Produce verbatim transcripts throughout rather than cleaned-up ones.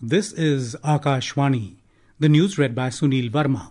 This is Akashvani. The news read by Sunil Verma.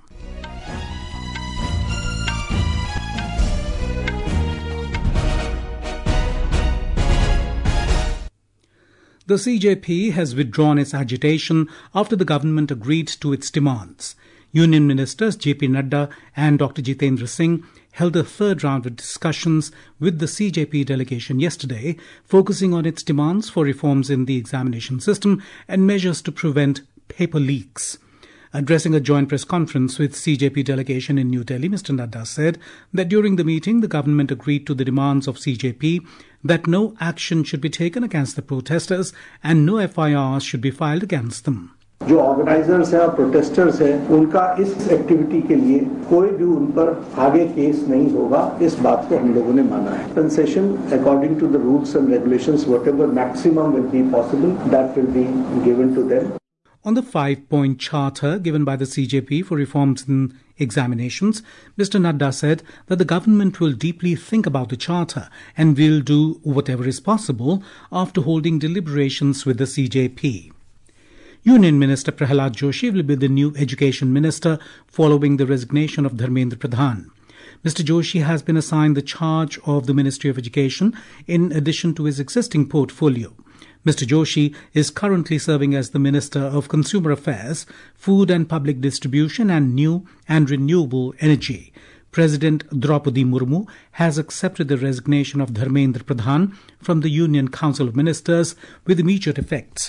The C J P has withdrawn its agitation after the government agreed to its demands. Union Ministers J P Nadda and Doctor Jitendra Singh held a third round of discussions with the C J P delegation yesterday, focusing on its demands for reforms in the examination system and measures to prevent paper leaks. Addressing a joint press conference with C J P delegation in New Delhi, Mister Nadda said that during the meeting, the government agreed to the demands of C J P that no action should be taken against the protesters and no F I Rs should be filed against them. जो organisers हैं और protesters हैं उनका इस activity के लिए कोई भी उन पर आगे केस नहीं होगा, इस बात को हम लोगों ने माना है. Concession according to the rules and regulations whatever maximum will be possible that will be given to them. On the five-point charter given by the C J P for reforms in examinations, Mister Nadda said that the government will deeply think about the charter and will do whatever is possible after holding deliberations with the C J P. Union Minister Prahalad Joshi will be the new Education Minister following the resignation of Dharmendra Pradhan. Mister Joshi has been assigned the charge of the Ministry of Education in addition to his existing portfolio. Mister Joshi is currently serving as the Minister of Consumer Affairs, Food and Public Distribution and New and Renewable Energy. President Draupadi Murmu has accepted the resignation of Dharmendra Pradhan from the Union Council of Ministers with immediate effects.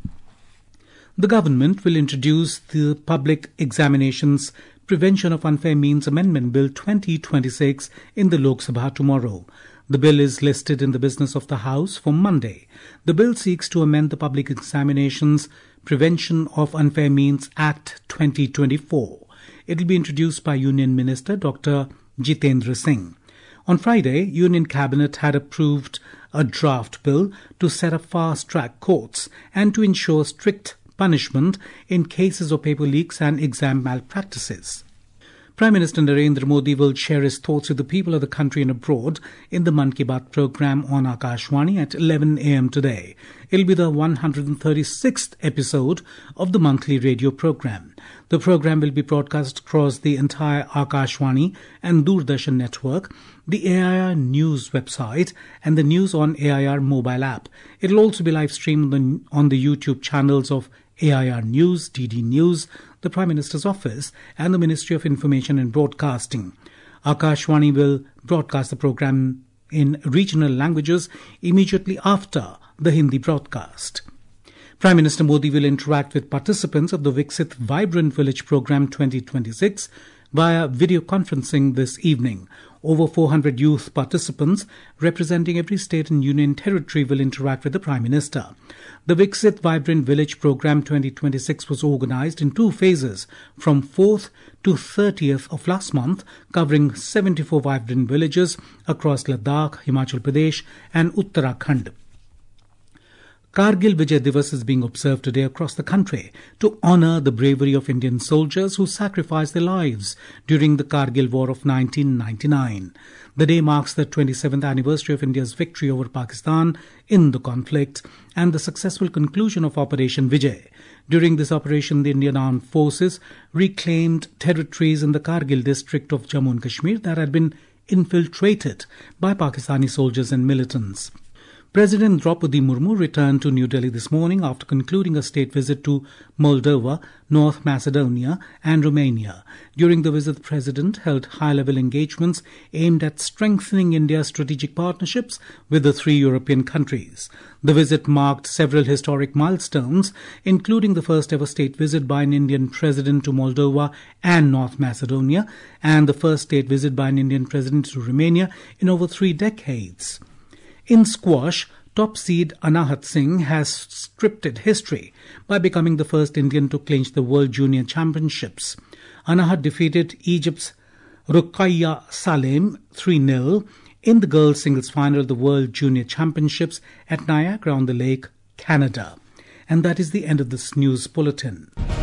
The government will introduce the Public Examinations Prevention of Unfair Means Amendment Bill twenty twenty-six in the Lok Sabha tomorrow. The bill is listed in the business of the House for Monday. The bill seeks to amend the Public Examinations Prevention of Unfair Means Act twenty twenty-four. It will be introduced by Union Minister Doctor Jitendra Singh. On Friday, Union Cabinet had approved a draft bill to set up fast-track courts and to ensure strict punishment in cases of paper leaks and exam malpractices. Prime Minister Narendra Modi will share his thoughts with the people of the country and abroad in the Mann Ki Baat program on Akashvani at eleven a.m. today. It will be the one hundred thirty-sixth episode of the monthly radio program. The program will be broadcast across the entire Akashvani and Doordarshan network, the A I R News website and the News on A I R mobile app. It will also be live streamed on the, on the YouTube channels of A I R News, D D News, the Prime Minister's Office and the Ministry of Information and Broadcasting. Akashvani will broadcast the program in regional languages immediately after the Hindi broadcast. Prime Minister Modi will interact with participants of the Viksit Vibrant Village Program twenty twenty-six via video conferencing this evening. Over four hundred youth participants representing every state and union territory will interact with the Prime Minister. The Viksit Vibrant Village Program twenty twenty-six was organized in two phases from fourth to thirtieth of last month, covering seventy-four vibrant villages across Ladakh, Himachal Pradesh and Uttarakhand. Kargil Vijay Divas is being observed today across the country to honour the bravery of Indian soldiers who sacrificed their lives during the Kargil War of nineteen ninety-nine. The day marks the twenty-seventh anniversary of India's victory over Pakistan in the conflict and the successful conclusion of Operation Vijay. During this operation, the Indian Armed Forces reclaimed territories in the Kargil district of Jammu and Kashmir that had been infiltrated by Pakistani soldiers and militants. President Draupadi Murmu returned to New Delhi this morning after concluding a state visit to Moldova, North Macedonia and Romania. During the visit, the President held high-level engagements aimed at strengthening India's strategic partnerships with the three European countries. The visit marked several historic milestones, including the first-ever state visit by an Indian president to Moldova and North Macedonia, and the first state visit by an Indian president to Romania in over three decades. In squash, top seed Anahat Singh has scripted history by becoming the first Indian to clinch the World Junior Championships. Anahat defeated Egypt's Ruqayya Salem three nil in the girls' singles final of the World Junior Championships at Niagara-on-the-Lake, Canada. And that is the end of this news bulletin.